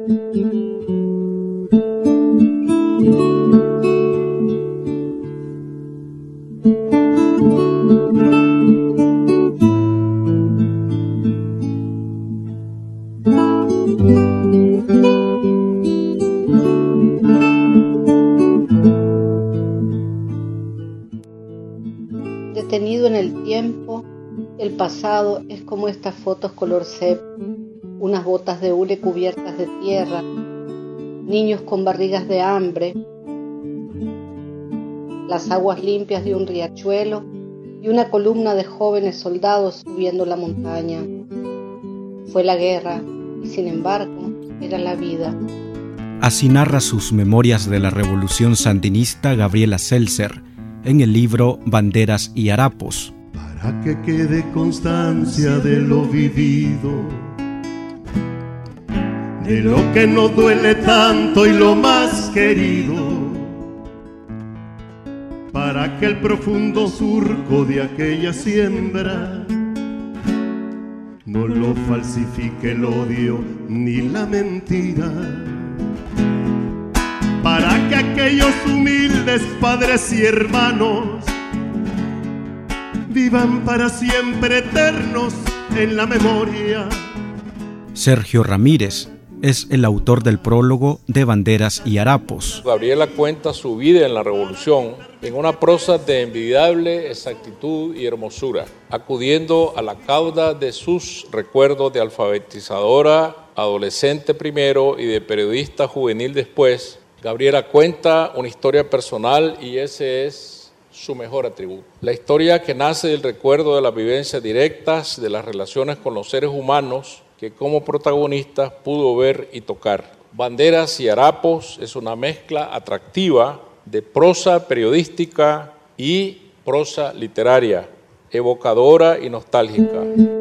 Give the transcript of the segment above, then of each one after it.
Detenido en el tiempo, el pasado es como estas fotos color sepia, unas botas de hule cubiertas de tierra, niños con barrigas de hambre, las aguas limpias de un riachuelo y una columna de jóvenes soldados subiendo la montaña. Fue la guerra y sin embargo era la vida. Así narra sus memorias de la Revolución Sandinista Gabriela Seltzer en el libro Banderas y Harapos. Para que quede constancia de lo vivido, de lo que nos duele tanto y lo más querido, para que el profundo surco de aquella siembra no lo falsifique el odio ni la mentira, para que aquellos humildes padres y hermanos vivan para siempre eternos en la memoria. Sergio Ramírez es el autor del prólogo de Banderas y Harapos. Gabriela cuenta su vida en la revolución en una prosa de envidiable exactitud y hermosura, acudiendo a la cauda de sus recuerdos de alfabetizadora, adolescente primero y de periodista juvenil después. Gabriela cuenta una historia personal y ese es su mejor atributo. La historia que nace del recuerdo de las vivencias directas de las relaciones con los seres humanos que como protagonistas pudo ver y tocar. Banderas y Harapos es una mezcla atractiva de prosa periodística y prosa literaria, evocadora y nostálgica.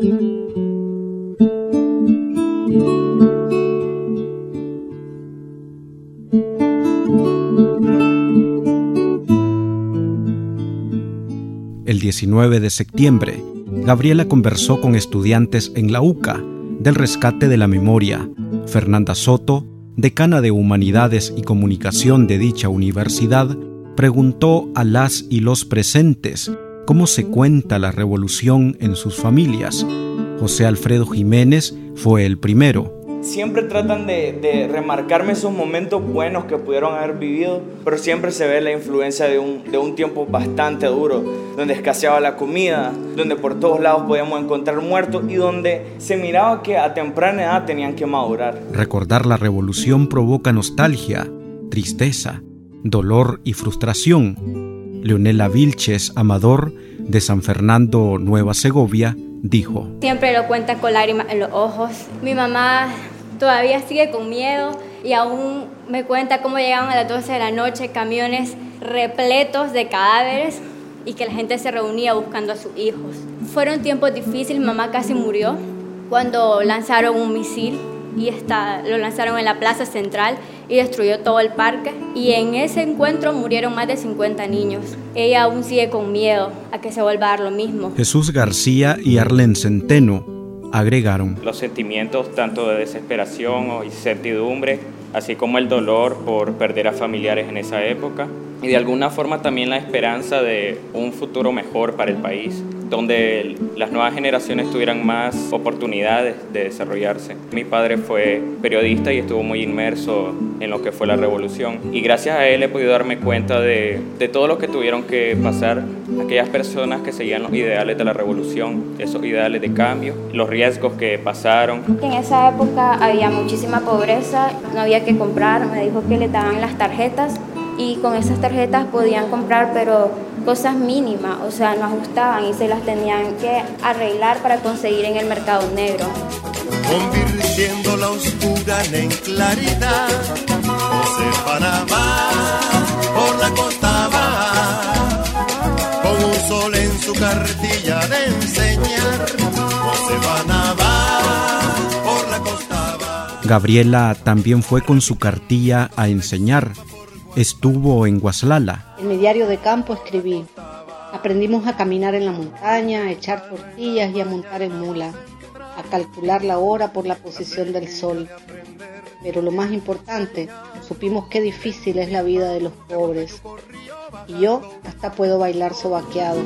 El 19 de septiembre, Gabriela conversó con estudiantes en la UCA del Rescate de la Memoria. Fernanda Soto, decana de Humanidades y Comunicación de dicha universidad, preguntó a las y los presentes cómo se cuenta la revolución en sus familias. José Alfredo Jiménez fue el primero. Siempre tratan de remarcarme esos momentos buenos que pudieron haber vivido, pero siempre se ve la influencia de un tiempo bastante duro, donde escaseaba la comida, donde por todos lados podíamos encontrar muertos y donde se miraba que a temprana edad tenían que madurar. Recordar la revolución provoca nostalgia, tristeza, dolor y frustración. Leonela Vilches Amador, de San Fernando, Nueva Segovia, dijo: Siempre lo cuentan con lágrimas en los ojos. Mi mamá todavía sigue con miedo y aún me cuenta cómo llegaban a las 12 de la noche camiones repletos de cadáveres y que la gente se reunía buscando a sus hijos. Fueron tiempos difíciles, mamá casi murió cuando lanzaron un misil y lo lanzaron en la plaza central y destruyó todo el parque, y en ese encuentro murieron más de 50 niños. Ella aún sigue con miedo a que se vuelva a dar lo mismo. Jesús García y Arlen Centeno agregaron: los sentimientos tanto de desesperación o incertidumbre, así como el dolor por perder a familiares en esa época, y de alguna forma también la esperanza de un futuro mejor para el país, donde las nuevas generaciones tuvieran más oportunidades de desarrollarse. Mi padre fue periodista y estuvo muy inmerso en lo que fue la revolución, y gracias a él he podido darme cuenta de todo lo que tuvieron que pasar aquellas personas que seguían los ideales de la revolución, esos ideales de cambio, los riesgos que pasaron. En esa época había muchísima pobreza, no había que comprar, me dijo que le daban las tarjetas y con esas tarjetas podían comprar, pero cosas mínimas, o sea, no ajustaban y se las tenían que arreglar para conseguir en el mercado negro. Convirtiendo la oscuridad en claridad, José Panamá por la costa va, con un sol en su cartilla de enseñar, José Panamá por la costa va. Gabriela también fue con su cartilla a enseñar. Estuvo en Guaslala. En mi diario de campo escribí: aprendimos a caminar en la montaña, a echar tortillas y a montar en mula, a calcular la hora por la posición del sol. pero lo más importante, supimos qué difícil es la vida de los pobres. Y yo hasta puedo bailar sobaqueado.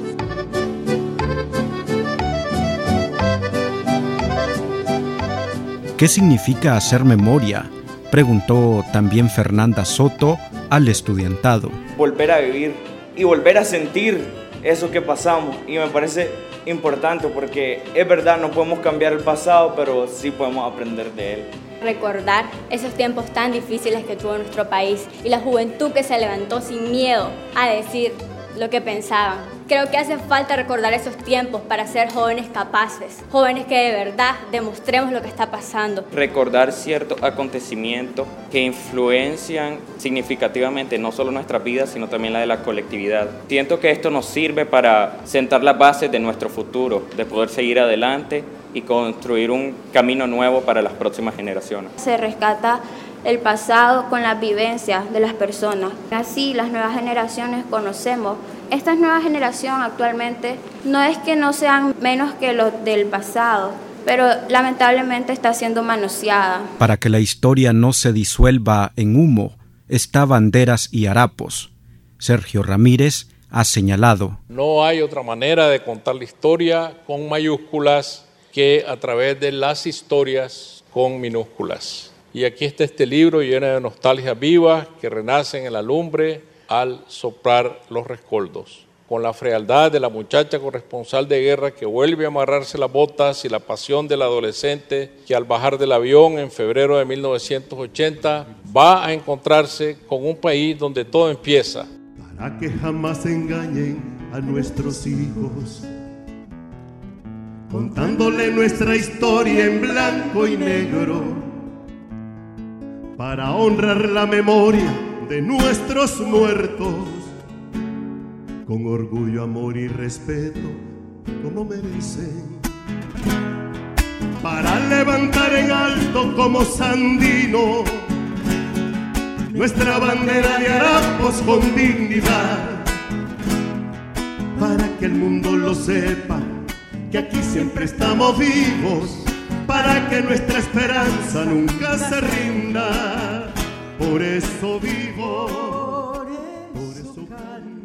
¿Qué significa hacer memoria?, preguntó también Fernanda Soto al estudiantado. Volver a vivir y volver a sentir eso que pasamos. Y me parece importante porque es verdad, no podemos cambiar el pasado, pero sí podemos aprender de él. Recordar esos tiempos tan difíciles que tuvo nuestro país y la juventud que se levantó sin miedo a decir lo que pensaban. Creo que hace falta recordar esos tiempos para ser jóvenes capaces, jóvenes que de verdad demostremos lo que está pasando. Recordar ciertos acontecimientos que influencian significativamente no solo nuestras vidas, sino también la de la colectividad. Siento que esto nos sirve para sentar las bases de nuestro futuro, de poder seguir adelante y construir un camino nuevo para las próximas generaciones. Se rescata el pasado con las vivencias de las personas. Así las nuevas generaciones conocemos. Esta nueva generación actualmente no es que no sean menos que los del pasado, pero lamentablemente está siendo manoseada. Para que la historia no se disuelva en humo, está banderas y harapos. Sergio Ramírez ha señalado: no hay otra manera de contar la historia con mayúsculas que a través de las historias con minúsculas. Y aquí está este libro lleno de nostalgias vivas que renacen en la lumbre al soplar los rescoldos, con la frialdad de la muchacha corresponsal de guerra que vuelve a amarrarse las botas y la pasión del adolescente que al bajar del avión en febrero de 1980 va a encontrarse con un país donde todo empieza. Para que jamás engañen a nuestros hijos, contándole nuestra historia en blanco y negro, para honrar la memoria de nuestros muertos, con orgullo, amor y respeto, como merecen, para levantar en alto como Sandino nuestra bandera de harapos con dignidad, para que el mundo lo sepa, que aquí siempre estamos vivos, para que nuestra esperanza nunca se rinda. Por eso vivo, por eso canto.